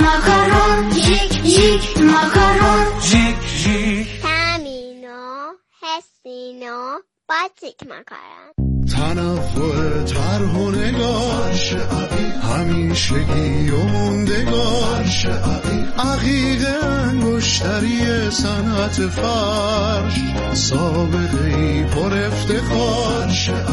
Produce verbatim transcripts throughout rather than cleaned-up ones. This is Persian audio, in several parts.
ماکارون ژیک ژیک ماکارون ژیک ژیک تامینو حسینو باتیک ماکارون تنوع طرح و نگار همیشگی و موندگار عقیق انگشتری صنعت فرش سابقه‌ای پر افتخار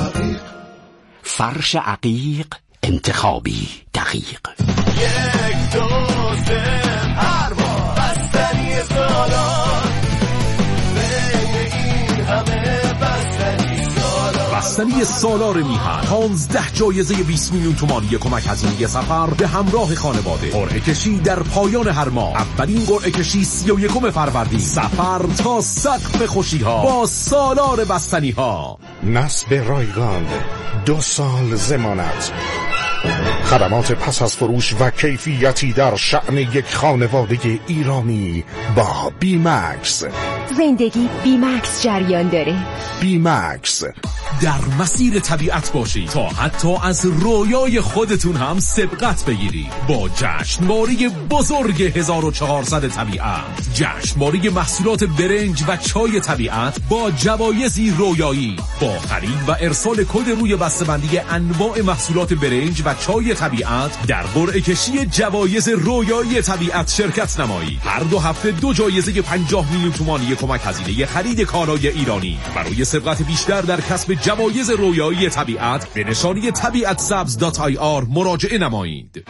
فرش عقیق انتخابی دقیق یک دو سه پرواز بستنی سالار بین این همه بستنی سالار بستنی سالار میهن پانزده جایزه بیست میلیون تومانی کمک هزینه سفر به همراه خانواده قرعه کشی در پایان هر ماه اولین قرعه کشی سی و یکم فروردین سفر تا سقف خوشی ها با سالار بستنی ها نصب رایگان دو سال ضمانت خدمات پس از فروش و کیفیتی در شأن یک خانواده ایرانی با بیمکس. زندگی بیمکس جریان داره. بیمکس در مسیر طبیعت باشید تا حتی از رویای خودتون هم سبقت بگیرید با جشنواره بزرگ هزار و چهارصد طبیعت. جشنواره محصولات برنج و چای طبیعت با جوایزی رویایی با خرید و ارسال کد روی بسته‌بندی انواع محصولات برنج و چای طبیعت در قرعه کشی جوایز رویایی طبیعت شرکت نمایید. هر دو هفته دو جایزه پنجاه میلیون تومانی کمک هزینه خرید کالای ایرانی. برای سبقت بیشتر در کسب جوایز رویایی طبیعت به نشانی طبیعت سبز دات آی آر مراجعه نمایید.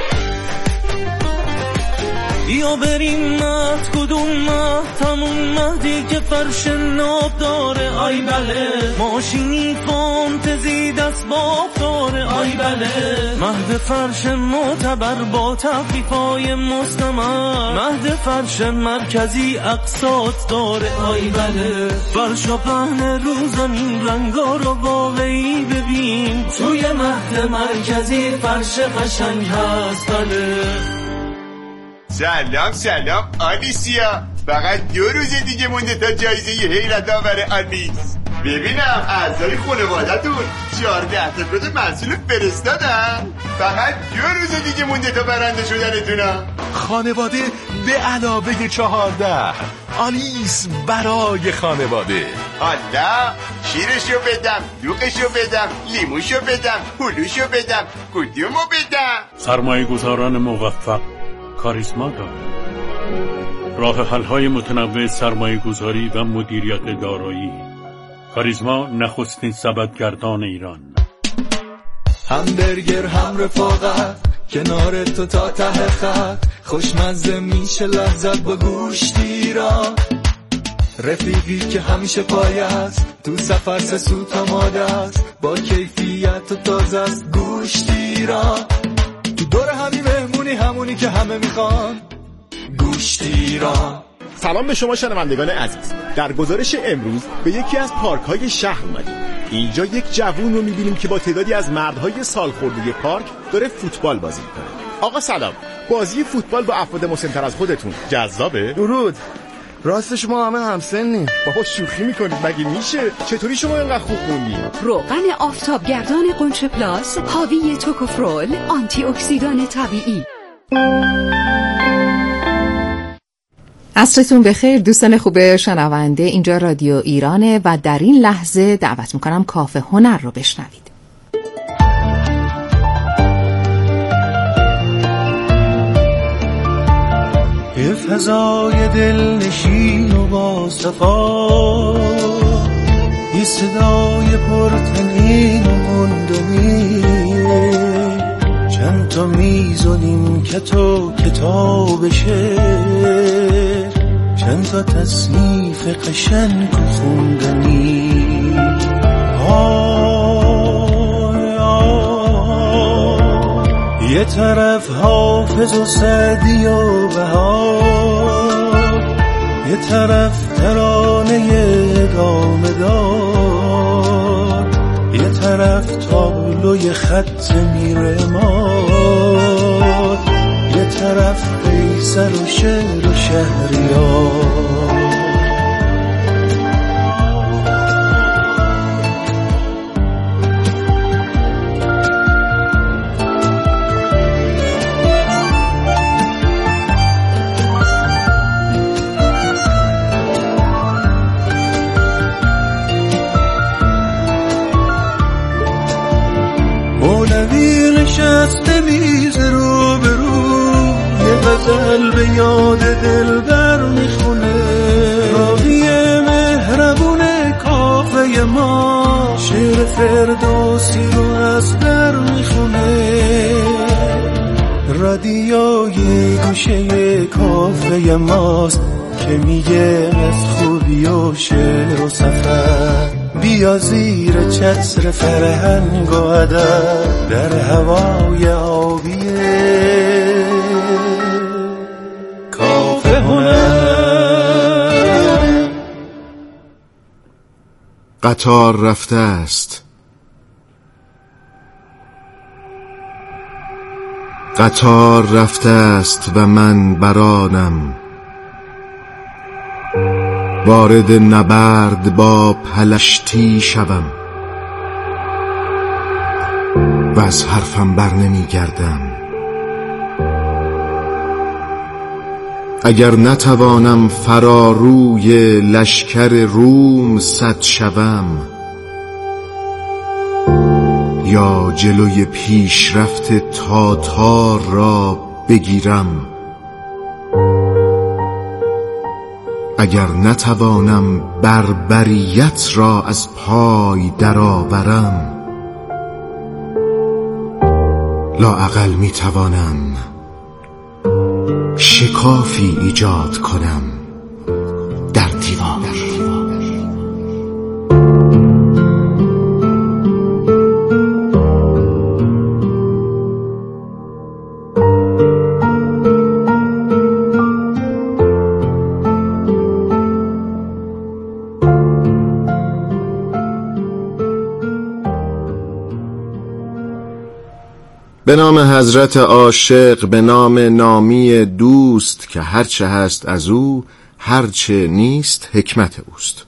یا بریم مهد کدوم مهد همون مهدی که فرش ناب داره آی بله ماشینی فانتزی دست باب داره آی بله مهد فرش معتبر با تخفیفای مستمر مهد فرش مرکزی اقساط داره آی بله فرش و پهن رو زمین رنگا رو واقعی ببین توی مهد مرکزی فرش قشنگ هست بله. سلام سلام آلیسیا فقط دو روز دیگه مونده تا جایزه حیرت آور آلیس. ببینم اعضای خانواده‌تون چهارده تا کد محصول فرستادن. فقط دو روز دیگه مونده تا برنده شدنتونا. خانواده به علاوه چهارده آلیس برای خانواده. حالا شیرشو بدم دوغشو بدم لیموشو بدم هلوشو بدم کدومو بدم؟ سرمایه گذاران موفق کاریزما دارد. راه حل‌های متنوع سرمایه گذاری و مدیریت دارایی. کاریزما نخستین سبدگردان ایران. همبرگر هم رفاقت کنار تو تا ته خط خوشمزه میشه لذت با گوشتی را رفیقی که همیشه پای است تو سفر سه سوت آماده است با کیفیت و تازه است گوشتی را تو دور همی مهمونی همونی که همه میخوان گوشتی را. سلام به شما شنوندگان عزیز. در گزارش امروز به یکی از پارک‌های شهر اومدیم. اینجا یک جوون رو می‌بینیم که با تعدادی از مردهای سالخورده پارک داره فوتبال بازی می‌کنه. آقا سلام. بازی فوتبال با افراد مسن‌تر از خودتون جذابه؟ درود. راستش ما همه همسنیم. بابا شوخی می‌کنید مگه میشه؟ چطوری شما اینقدر خوب خوندین؟ روغن آفتابگردان قنچه پلاس حاوی توکوفرول آنتی اکسیدان طبیعی. عصرتون بخیر دوستان خوب شنونده، اینجا رادیو ایرانه و در این لحظه دعوت میکنم کافه هنر رو بشنوید. یه فضای دلنشین و با صفا یه صدای پرتنین و مندنی چند تا میزونیم که تو کتاب شعر چند تا تصنیف قشنگ و خوندنی آی آی یه طرف حافظ و سعدی و بهار یه طرف ترانه ادامه دار یه طرف تابلوی خط میره مار یه طرف قیصر و شعر و شهریار. فردوسی رو از در میخونه، رادیوی گوشه کافه ماست که میگه از خوبی و شعر و سفر. بیا زیر چتر فرهنگ و ادب در هوای آبیه کافه هنر. قطار رفته است، قطار رفته است و من برانم، وارد نبرد با پلشتی شوم و از حرفم بر نمی گردم. اگر نتوانم فراروی لشکر روم صد شوم، یا جلوی پیشرفت تاتار را بگیرم، اگر نتوانم بربریت را از پای درآورم، لااقل میتوانم شکافی ایجاد کنم در دیوار. به نام حضرت عاشق، به نام نامی دوست که هرچه هست از او، هرچه نیست حکمت اوست.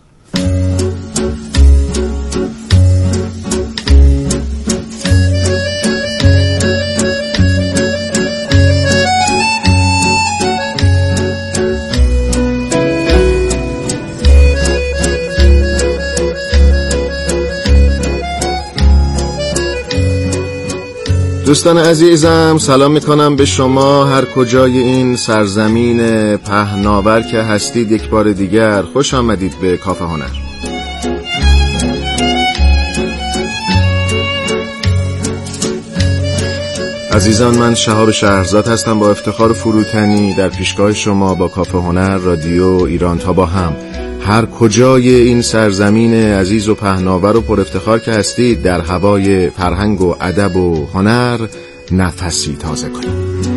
دوستان عزیزم، سلام میکنم به شما هر کجای این سرزمین پهناور که هستید. یک بار دیگر خوش آمدید به کافه هنر. عزیزان، من شهاب شهرزاد هستم با افتخار فروتنی در پیشگاه شما با کافه هنر رادیو ایران تا با هم هر کجای این سرزمین عزیز و پهناور و پر افتخار که هستید در هوای فرهنگ و ادب و هنر نفسی تازه کنید.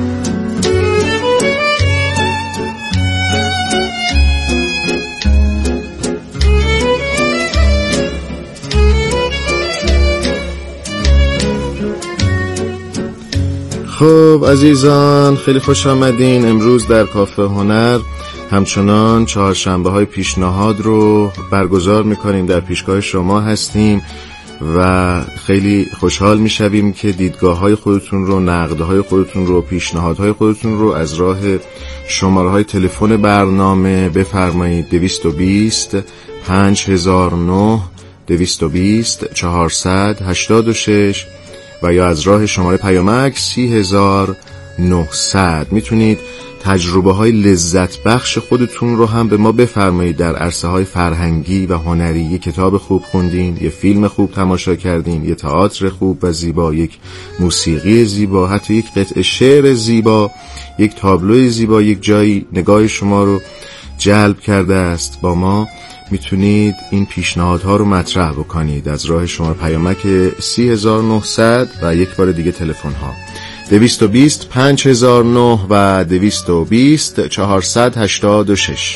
خب عزیزان، خیلی خوش آمدین. امروز در کافه هنر همچنان چهارشنبه های پیشنهاد رو برگزار میکنیم، در پیشگاه شما هستیم و خیلی خوشحال میشویم که دیدگاه های خودتون رو، نقد های خودتون رو، پیشنهاد های خودتون رو از راه شماره های تلفن برنامه بفرمایید. دویست و بیست پنج هزار و نه دویست و بیست چهارصد هشتاد و شش و یا از راه شماره پیامک سی هزار و نهصد. میتونید تجربه های لذت بخش خودتون رو هم به ما بفرمایید در عرصه های فرهنگی و هنری. یه کتاب خوب خوندین، یه فیلم خوب تماشا کردین، یه تئاتر خوب و زیبا، یک موسیقی زیبا، حتی یک قطعه شعر زیبا، یک تابلو زیبا، یک جایی نگاه شما رو جلب کرده است. با ما میتونید این پیشنهادها رو مطرح بکنید از راه شماره پیامک سی هزار و نهصد و یک بار دیگه تلفن ها دویست و بیست پنج هزار و نه و دویست و بیست چهارصد هشتاد و شش.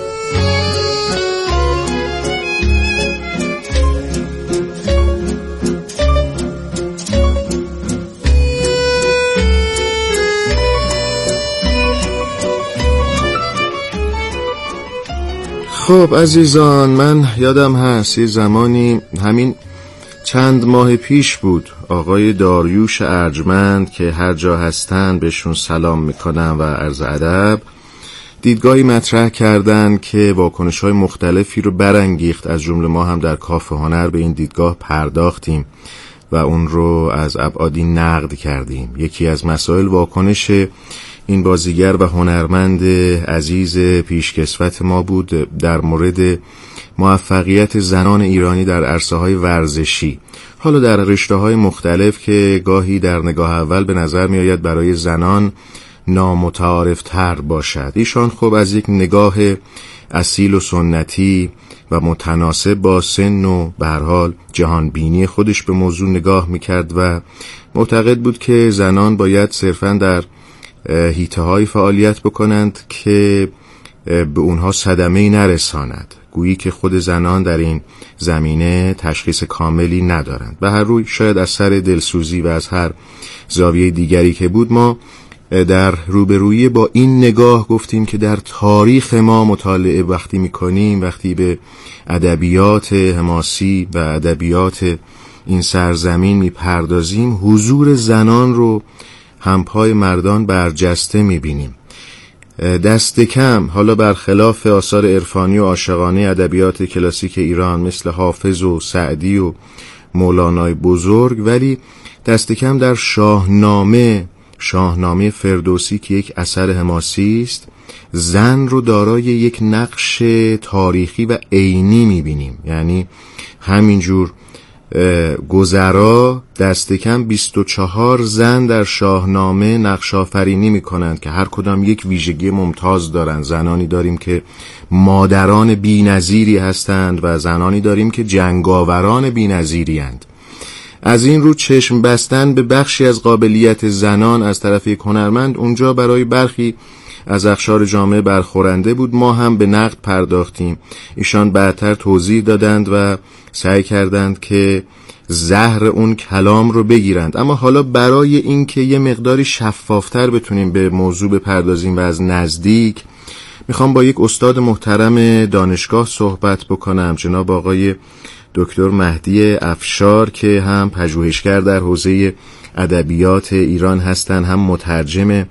خب عزیزان، من یادم هست یه زمانی، همین چند ماه پیش بود، آقای داریوش ارجمند که هر جا هستن بهشون سلام میکنم و عرض ادب، دیدگاهی مطرح کردن که واکنش‌های مختلفی رو برانگیخت. از جمله ما هم در کافه هنر به این دیدگاه پرداختیم و اون رو از ابعادی نقد کردیم. یکی از مسائل واکنش این بازیگر و هنرمند عزیز پیشکسوت ما بود در مورد موفقیت زنان ایرانی در عرصه‌های ورزشی، حالا در رشته‌های مختلف که گاهی در نگاه اول به نظر می‌آید برای زنان نامتعارف‌تر باشد. ایشان خب از یک نگاه اصیل و سنتی و متناسب با سن و به هر حال جهانبینی خودش به موضوع نگاه می‌کرد و معتقد بود که زنان باید صرفاً در حیطه‌های فعالیت بکنند که به اونها صدمه‌ای نرساند، گویی که خود زنان در این زمینه تشخیص کاملی ندارند. به هر روی شاید از سر دلسوزی و از هر زاویه دیگری که بود، ما در روبرویی با این نگاه گفتیم که در تاریخ ما مطالعه وقتی میکنیم، وقتی به ادبیات حماسی و ادبیات این سرزمین میپردازیم، حضور زنان رو همپای مردان برجسته میبینیم. دست کم، حالا برخلاف آثار عرفانی و عاشقانه ادبیات کلاسیک ایران مثل حافظ و سعدی و مولانای بزرگ، ولی دست کم در شاهنامه شاهنامه فردوسی که یک اثر حماسی است، زن رو دارای یک نقش تاریخی و عینی میبینیم. یعنی همینجور گذرا دست کم بیست و چهار زن در شاهنامه نقش آفرینی میکنند که هر کدام یک ویژگی ممتاز دارند. زنانی داریم که مادران بی‌نظیری هستند و زنانی داریم که جنگاوران بی‌نظیری اند. از این رو چشم بستن به بخشی از قابلیت زنان از طرف یک هنرمند اونجا برای برخی از اقشار جامعه برخورنده بود. ما هم به نقد پرداختیم. ایشان بعدتر توضیح دادند و سعی کردند که زهر اون کلام رو بگیرند. اما حالا برای اینکه یه مقداری شفافتر بتونیم به موضوع بپردازیم و از نزدیک، میخوام با یک استاد محترم دانشگاه صحبت بکنم، جناب آقای دکتر مهدی افشار که هم پژوهشگر در حوزه ادبیات ایران هستند، هم مترجم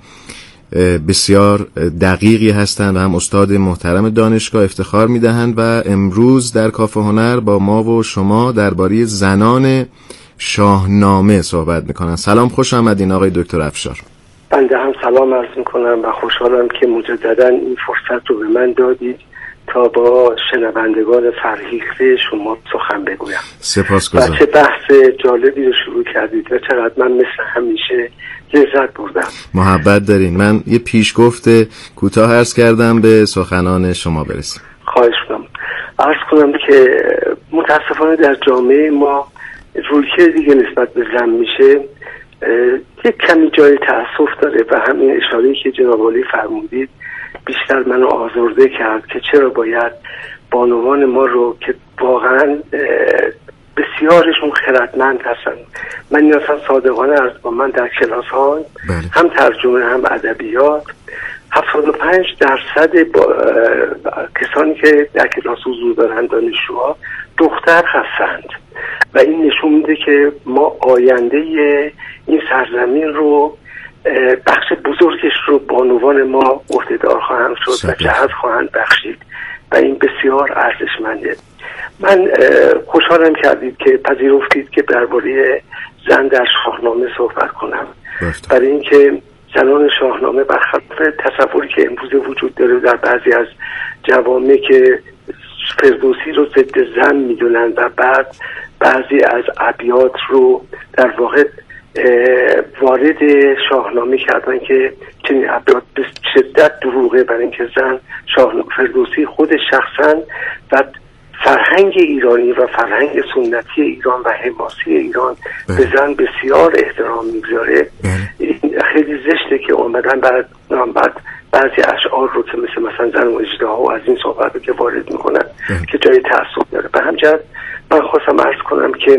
بسیار دقیقی هستند و هم استاد محترم دانشگاه افتخار میدهند و امروز در کافه هنر با ما و شما درباره زنان شاهنامه صحبت میکنن. سلام، خوش آمدین آقای دکتر افشار. بنده هم سلام عرض میکنم و خوشحالم که مجددا این فرصت رو به من دادید تا با شنوندگان فرهیخته شما سخن بگویم. سپاسگزارم. و چه بحث جالبی رو شروع کردید و چقدر من مثل همیشه لذت بردم. محبت دارین. من یه پیشگفت کوتاه عرض کردم به سخنان شما برسیم. خواهش می‌کنم. عرض کنم که متاسفانه در جامعه ما رویکرد دیگه نسبت به زن میشه یک کمی جای تأسف داره و همین اشاره‌ای که جناب عالی فرمودید بیشتر منو آزرده کرد که چرا باید بانوان ما رو که واقعا بسیارشون خردمند هستن، من نیازم صادقانه عرض با من در کلاس ها هم ترجمه هم ادبیات هفتاد و پنج درصد با کسانی که در کلاس حضور دارن دانشجوها دختر هستند و این نشون میده که ما آینده این سرزمین رو بخش بزرگش رو بانوان ما عهده‌دار خواهند شد و جهت خواهند بخشید و این بسیار ارزشمنده. من خوشحالم کردید که پذیرفتید که درباره زن در شاهنامه صحبت کنم، برای اینکه زنان شاهنامه برخلاف تصوری که امروز وجود داره در بعضی از جوامع که فردوسی رو ضد زن میدونن و بعد بعضی از ابیات رو در واقع وارد شاهنامه کردن که چنین ابیات به شدت دروغه، برای اینکه زن شاهنامه فردوسی خود شخصا و فرهنگ ایرانی و فرهنگ سنتی ایران و حماسی ایران بله. به زن بسیار احترام میگذاره. این خیلی زشته که اومدن بعد بعد بعضی اشعار رو که مثل مثلا زن و اژدها و از این صحبت رو که وارد میکنن بله. که جای تعصب داره. به همین جهت من خواستم عرض کنم که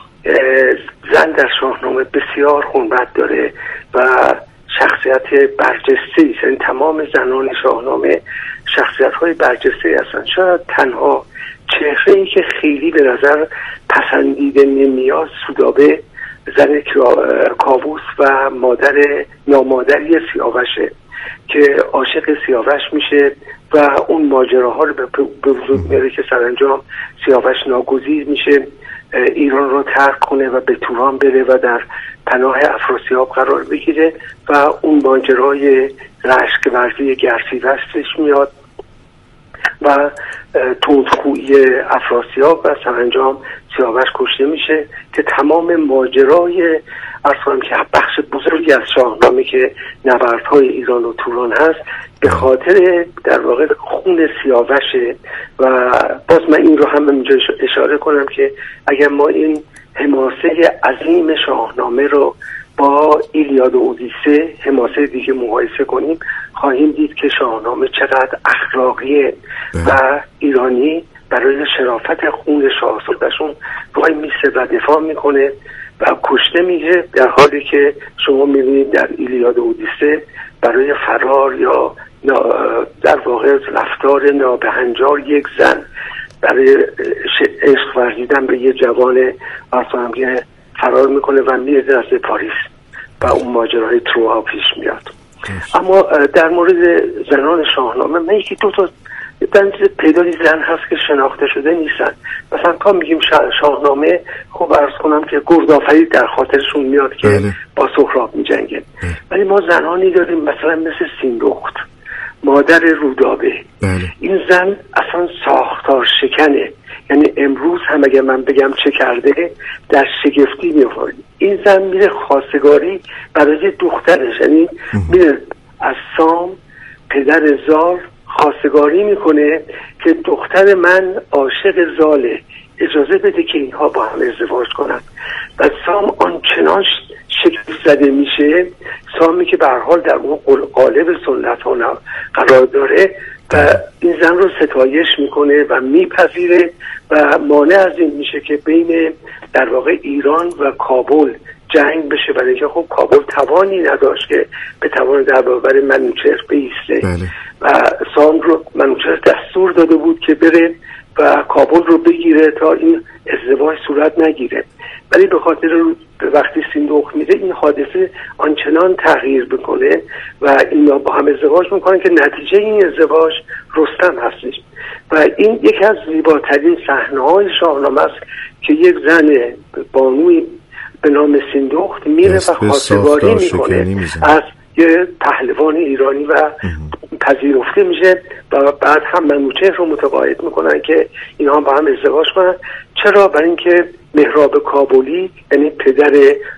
زن در شاهنامه بسیار حرمت داره و شخصیت برجسته‌ای است. یعنی تمام زنان شاهنامه شخصیت‌های برجسته‌ای هستند. شاید تنها چهره‌ای که خیلی به نظر پسندیده نمیاد سودابه زن کاووس و مادر نامادری سیاوشه که عاشق سیاوش میشه و اون ماجراها رو به وجود میاره که سرانجام سیاوش ناگزیر میشه ایران رو ترک کنه و به توران بره و در پناه افراسیاب قرار بگیره و اون ماجرای رشک ورزی گرسیوستش میاد و تندخویی افراسیاب و سرانجام سیاوش کشته میشه که تمام ماجرای اصلا که بخش بزرگی از شاهنامه که نبردهای ایران و توران هست به خاطر در واقع خون سیاوشه. و باز من این رو هم اینجا اشاره کنم که اگر ما این حماسه عظیم شاهنامه رو با ایلیاد و اودیسه حماسه دیگه مقایسه کنیم خواهیم دید که شاهنامه چقدر اخلاقیه و ایرانی برای شرافت خون شاهزاده‌شون وای میسه و دفاع میکنه و کشته میشه، در حالی که شما میبینید در ایلیاد و اودیسه برای فرار یا در واقع رفتار نابهنجار یک زن برای عشق ورزیدن به یه جوان اصلا که فرار میکنه و میره نزد پاریس و اون ماجرای تروها پیش میاد. اما در مورد زنان شاهنامه من یکی دو تا پیدای زن هست که شناخته شده نیستن. مثلا تا میگیم شاهنامه خب عرض کنم که گردآفرید در خاطرشون میاد که بله. با سهراب میجنگه، ولی ما زنانی داریم مثلا مثل سیندخت مادر رودابه. بله. این زن اصلا ساختار شکنه، یعنی امروز هم اگر من بگم چه کرده در شگفتی میفته. این زن میره خواستگاری برای دخترش، یعنی میره از سام پدر زال خواستگاری میکنه که دختر من عاشق زاله، اجازه بده که اینها با هم ازدواج کنن. و سام آنچنان شگفت زده میشه، سامی که به هر حال در اون قالب سنت ها قرار داره و این زن رو ستایش میکنه و میپذیره و مانع از این میشه که بین در واقع ایران و کابل جنگ بشه، برای اینکه خب کابل توانی نداشت که به توان در برابر منوچهر بایسته. بله. و سام رو منوچهر دستور داده بود که بره و کابل رو بگیره تا این ازدواج صورت نگیره، ولی به خاطر وقتی سیندخت میره این حادثه آنچنان تغییر بکنه و اینا با هم ازدواج میکنن که نتیجه این ازدواج رستم هستش. و این یکی از زیباترین صحنه‌های شاهنامه است که یک زن بانوی به نام سیندخت میره و خواستگاری میکنه از یه پهلوان ایرانی و پذیرفته میشه و بعد هم منوچهر رو متقاعد میکنن که اینها با هم ازدواج کنن. چرا؟ برای اینکه مهراب کابلی یعنی پدر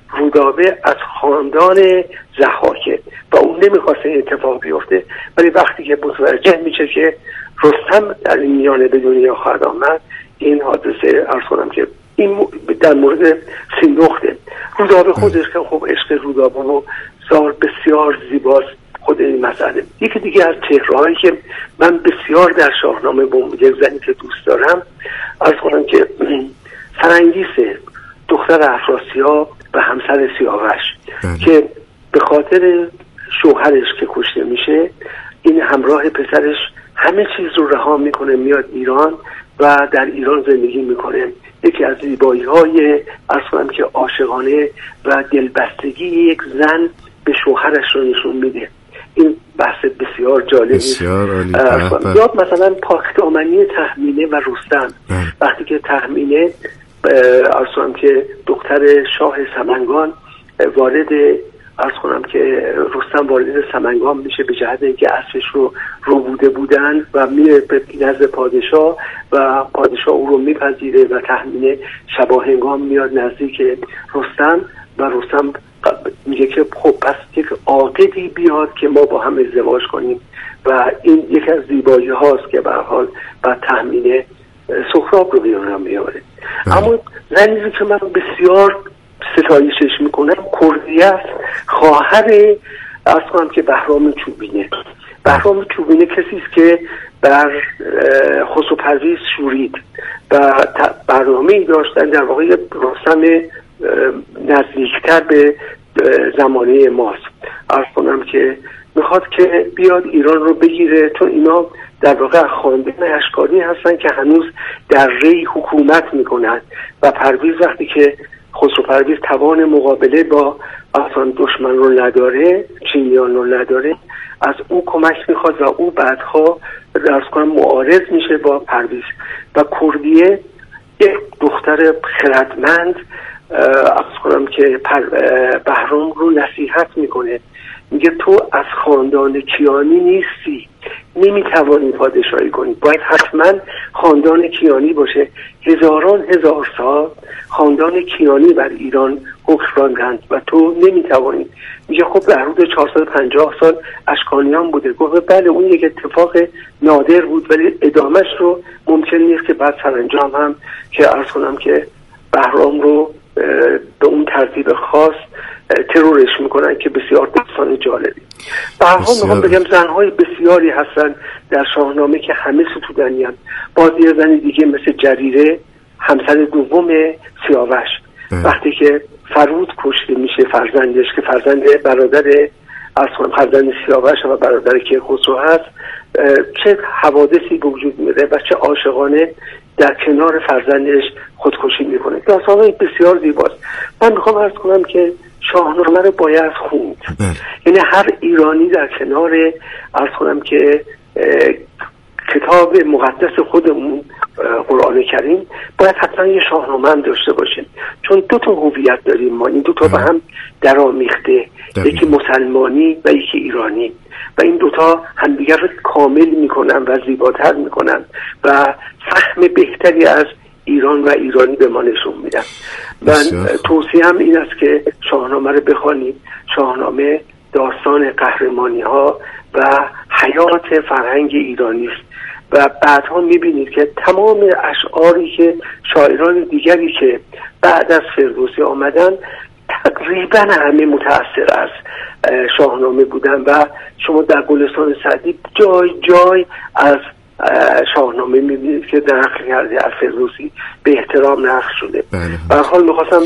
رودابه از خاندان ضحاکه و اون نمیخواسته این اتفاق بیفته، ولی وقتی که متوجه میشه که رستم در این میانه به دنیا خواهد آمد، این حادثه عرض کنم که این در مورد سیندخته. رودابه خودش که خب عشق رودابه و زار بسیار زیباست خود این مسئله. یکی دیگه از چهرهایی که من بسیار در شاهنامه با یک زنی که دوست دارم عرض کنم که فرنگیسه، دختر افراسیاب و همسر سیاوش که به خاطر شوهرش که کشته میشه این همراه پسرش همه چیز رو رها میکنه میاد ایران و در ایران زندگی میکنه. یکی از زیبایی های اصلا که عاشقانه و دلبستگی یک زن به شوهرش رو نشون میده. این بحث بسیار جالبی است. یا مثلا پاکدامنی تهمینه و رستم. وقتی که تهمینه اصلا که دختر شاه سمنگان وارد عرض کنم که رستم وارد سمنگان میشه به جهت اینکه اسبش رو رو بوده بودن و میره به نزد پادشاه و پادشاه او رو میپذیره و تهمینه شبا هنگام میاد نزدیک رستم و رستم میگه که خب پس یک عاقدی بیاد که ما با هم ازدواج کنیم و این یک از زیبایی هاست که به هر حال بعد تهمینه سهراب رو بیارم میاره. اما زنی که من بسیار ستایشش میکنم کردیه است، خواهر از کنم که بهرام چوبینه. بهرام چوبینه کسی است که بر خسرو پرویز شورید و برنامه‌ای داشتن در واقع رستم نزدیکتر به زمانه ماست. عرض کنم که میخواد که بیاد ایران رو بگیره، چون اینا در واقع خاندان اشکانی هستن که هنوز در ری حکومت میکنن و پرویز وقتی که خسرو پرویز توان مقابله با اصلا دشمن رو نداره، چینیان رو نداره، از او کمک میخواد و او بعدها درس کنم معارض میشه با پرویز. و کردیه یک دختر خردمند از کنم که بهرام رو نصیحت میکنه، میگه تو از خاندان کیانی نیستی، نمیتوانید پادشاهی کنید، باید حتما خاندان کیانی باشه. هزاران هزار سال خاندان کیانی بر ایران حکم راندند و تو نمیتوانید. میگه خب در حدود چهارصد و پنجاه سال اشکانیان بوده. گفت بله اون یک اتفاق نادر بود ولی ادامش رو ممکن نیست که بعد سرانجام هم که عرض کنم که بهرام رو به اون ترتیب خاص ترورش میکنن که بسیار داستان جالبی. به هر حال میخوام بگم زنهای بسیاری هستن در شاهنامه که همه ستودنی هم. باز یه زن دیگه مثل جریره همسر دوم سیاوش وقتی که فرود کشته میشه فرزندش که فرزند برادر اصلا فرزند سیاوش و برادر کیخسرو هست، چه حوادثی به وجود میره و چه عاشقانه در کنار فرزندش خودکشی میکنه. داستان‌های بسیار زیباست. من میخوام عرض کنم که شاهنامه رو باید خوند. یعنی هر ایرانی در کنار عرض کنم که کتاب مقدس خودمون قرآن کریم باید حتما یه شاهنامه هم داشته باشیم، چون دو تا هویت داریم ما، این دو تا به هم درآمیخته، یکی مسلمانی و یکی ایرانی و این دوتا همدیگر رو کامل میکنن و زیباتر میکنن و فهم بهتری از ایران و ایرانی به ما نشون میدن. من توصیه هم این است که شاهنامه رو بخوانید. شاهنامه داستان قهرمانی ها و حیات فرهنگ ایرانی است و بعدها میبینید که تمام اشعاری که شاعران دیگری که بعد از فردوسی آمدن تقریبا همه متأثر از شاهنامه بودن و شما در گلستان سعدی جای جای از شاهنامه میبینید که نقل کرده از فردوسی به احترام نقل شده. به هر حال میخواستم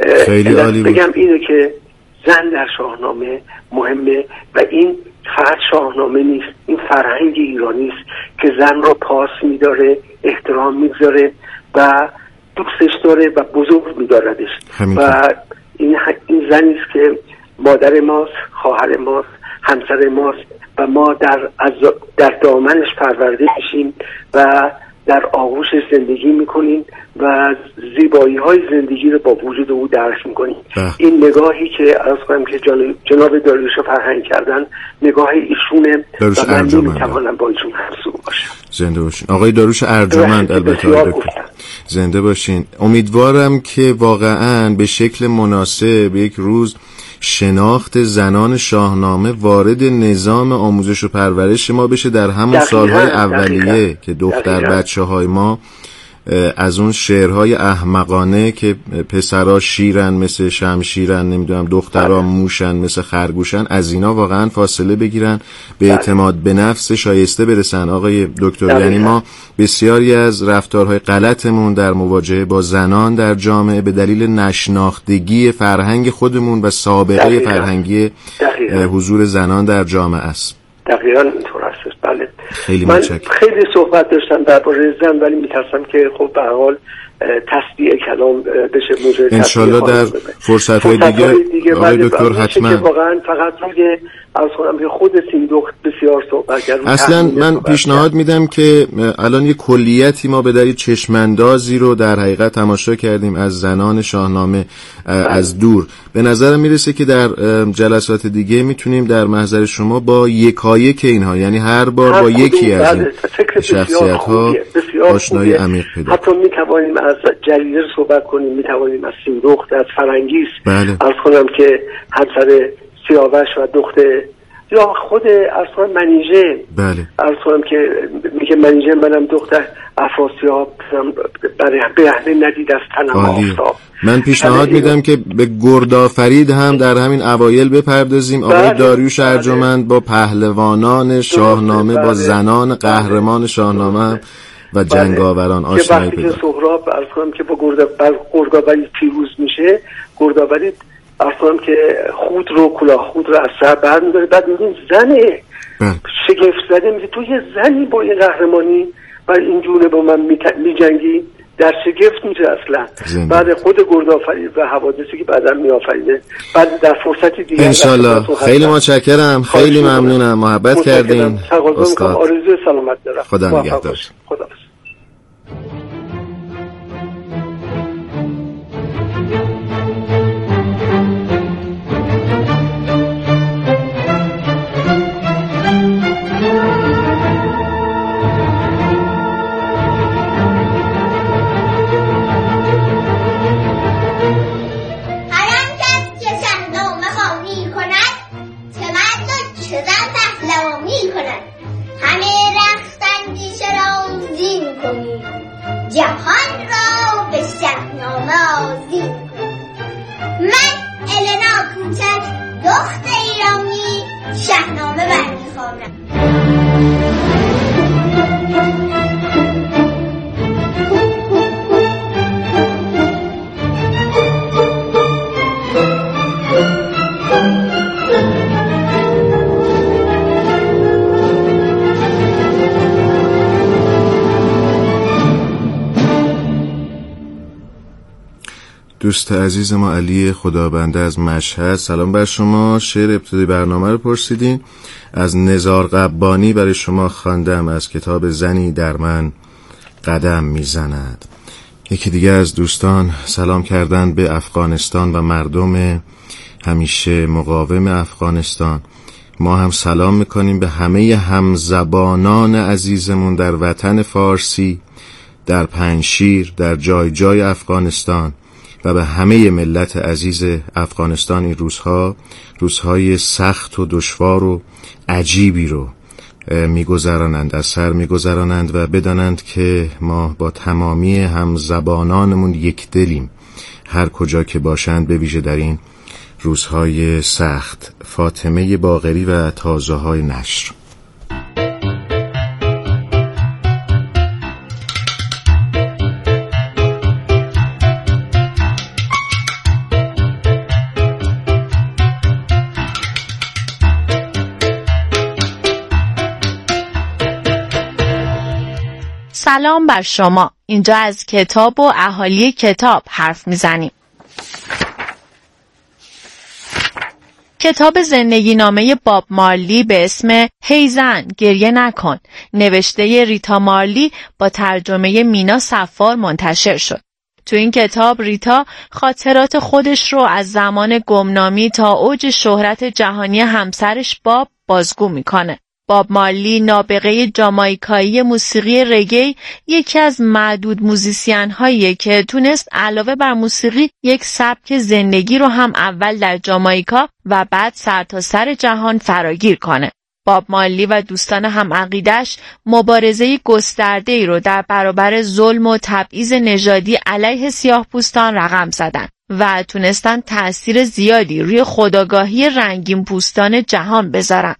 بگم اینه که زن در شاهنامه مهمه و این فقط شاهنامه نیست، این فرهنگ ایرانی است که زن رو پاس میداره، احترام میذاره و دوستش داره و بزرگ میداردش و این این زنی است که مادر ماست، خواهر ماست، همسر ماست و ما در از در دامنش پرورده میشیم و در آغوشش زندگی میکنیم و زیبایی های زندگی رو با وجود او درک میکنیم. این نگاهی که عرض کنم که جناب داریوش فرهنگ کردن نگاه ایشونه و من نمیتوانم با ایشون همسو باشم. زنده باشین آقای داریوش ارجمند. البته زنده باشین. امیدوارم که واقعا به شکل مناسب یک روز شناخت زنان شاهنامه وارد نظام آموزش و پرورش ما بشه در همون دقیقا، سالهای اولیه دقیقا، که دختر بچه های ما از اون شعرهای احمقانه که پسرا شیرن مثل شمشیرن، نمیدونم دخترا موشن مثل خرگوشن، از اینا واقعا فاصله بگیرن، به اعتماد به نفس شایسته برسن. آقای دکتر، یعنی ما بسیاری از رفتارهای غلطمون در مواجهه با زنان در جامعه به دلیل نشناختگی فرهنگ خودمون و سابقه دقیقا. فرهنگی دقیقا. حضور زنان در جامعه است. دقیقاً اینطور است. بله. خیلی من متشکرم. خیلی صحبت داشتم درباره زن ولی میترسم که خب به هر حال تصدیع کلام بشه موضوع انشالله در فرصت‌های دیگه, دیگه آقای دکتر حتما واقعا فقط روی از خودم که خود سیندخت بسیار صحبت کرد. اصلا من پیشنهاد میدم که الان یه کلیتی ما به دلیل چشماندازی رو در حقیقت تماشا کردیم از زنان شاهنامه از دور. به نظرم میرسه که در جلسات دیگه میتونیم در محضر شما با یکایک اینها، یعنی هر بار هر با یکی از این شخصیت‌ها آشنایی عمیق پیدا. حتی میتوانیم از جریره صحبت کنیم، میتوانیم از سیندخت، از فرنگیس. بله. از خودم که همسر سیاوش و دختر یا خود اصلا منیژه. بله. از خودم که میگه منیژه منم دختر افراسیاب برای بهنه ندید از تنم آفتاب. من پیشنهاد میدم که به گردآفرید هم در همین اوایل بپردازیم. آقای بله. داریوش ارجمند با پهلوانان شاهنامه، با زنان قهرمان شاهنامه و جنگاوران بله. آشنایی پیدا. که وقتی که سهراب از خودم که با گردآوری پیروز میشه، گردآوری اصلا که خود رو کلاه خود رو از سر بر میداره، بعد میگیم زنه شگفت زده، میگه تو یه زنی با یه قهرمانی و اینجوره با من میجنگی، در شگفت میشه اصلا. بعد خود گردآفرید و حوادثی که بعدا میآفریده بعد در فرصتی دیگه انشالله. خیلی متشکرم، خیلی ممنونم، محبت کردین استاد. آرزوی سلامت دارم. خدا نگهدار. خدا. شدن پهلوانی کنند. همه رخت اندیشه را زین کنیم، جهان را به شهنامه آذین کنیم. من النا کوچک دخت ایرانی شهنامه برمیخوانم. دوست عزیز ما علی خدابنده از مشهد، سلام بر شما. شعر ابتدای برنامه رو پرسیدین. از نزار قبانی برای شما خواندم از کتاب زنی در من قدم میزند. یکی دیگه از دوستان سلام کردن به افغانستان و مردم همیشه مقاوم افغانستان. ما هم سلام میکنیم به همه همزبانان عزیزمون در وطن فارسی، در پنجشیر، در جای جای افغانستان و به همه ملت عزیز افغانستان. این روزها روزهای سخت و دشوار و عجیبی رو میگذرانند، از سر میگذرانند و بدانند که ما با تمامی همزبانانمون یک دلیم، هر کجا که باشند، به ویژه در این روزهای سخت. فاطمه باقری و تازه های نشر. سلام بر شما. اینجا از کتاب و اهالی کتاب حرف میزنیم. کتاب زندگی نامه باب مارلی به اسم هی زن گریه نکن، نوشته ریتا مارلی با ترجمه مینا صفار منتشر شد. تو این کتاب ریتا خاطرات خودش رو از زمان گمنامی تا اوج شهرت جهانی همسرش باب بازگو میکنه. باب مارلی نابغه جامائیکایی موسیقی رگی، یکی از معدود موزیسین هاییه که تونست علاوه بر موسیقی یک سبک زندگی رو هم اول در جامائیکا و بعد سرتاسر سر جهان فراگیر کنه. باب مارلی و دوستان هم عقیدش مبارزه گسترده‌ای رو در برابر ظلم و تبعیض نژادی علیه سیاه‌پوستان رقم زدن و تونستن تأثیر زیادی روی خودآگاهی رنگین پوستان جهان بذارن.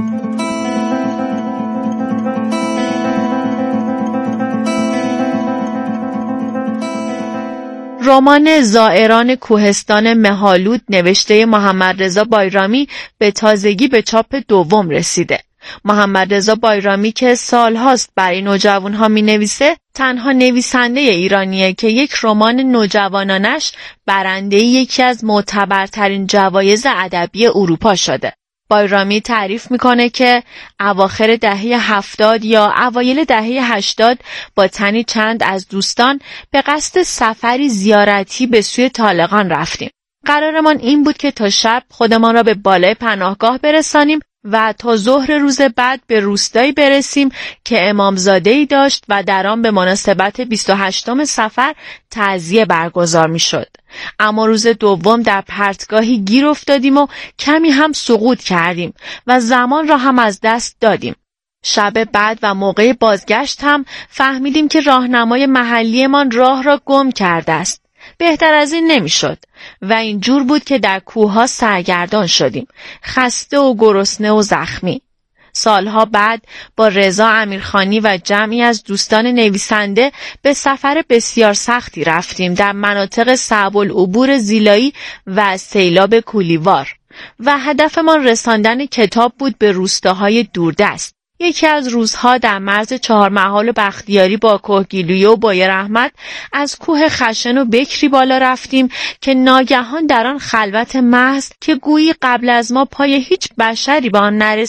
رمان زائران کوهستان مه‌آلود نوشته محمد رضا بایرامی به تازگی به چاپ دوم رسیده. محمد رضا بایرامی که سالهاست برای نوجوانها می نویسه، تنها نویسنده ایرانیه که یک رمان نوجوانانش برنده یکی از معتبرترین جوایز ادبی اروپا شده. بایرامی تعریف میکنه که اواخر دهه هفتاد یا اوایل دهه هشتاد با تنی چند از دوستان به قصد سفری زیارتی به سوی طالقان رفتیم. قرارمان این بود که تا شب خودمان را به بالای پناهگاه برسانیم و تا ظهر روز بعد به روستایی برسیم که امامزاده‌ای داشت و در آن به مناسبت بیست و هشتم صفر تعزیه برگزار می شد. اما روز دوم در پرتگاهی گیر افتادیم و کمی هم سقوط کردیم و زمان را هم از دست دادیم. شب بعد و موقع بازگشت هم فهمیدیم که راهنمای محلیمان راه را گم کرده است. بهتر از این نمیشد و اینجور بود که در کوه‌ها سرگردان شدیم، خسته و گرسنه و زخمی. سالها بعد با رضا امیرخانی و جمعی از دوستان نویسنده به سفر بسیار سختی رفتیم در مناطق صعب العبور زیلایی و سیلاب کولیوار و هدفمان رساندن کتاب بود به روستاهای دوردست. یکی از روزها در مرز چهارمحال و بختیاری با کهگیلویه و بایر احمد از کوه خشن و بکری بالا رفتیم که ناگهان در آن خلوت محض که گویی قبل از ما پای هیچ بشری به آن نرسید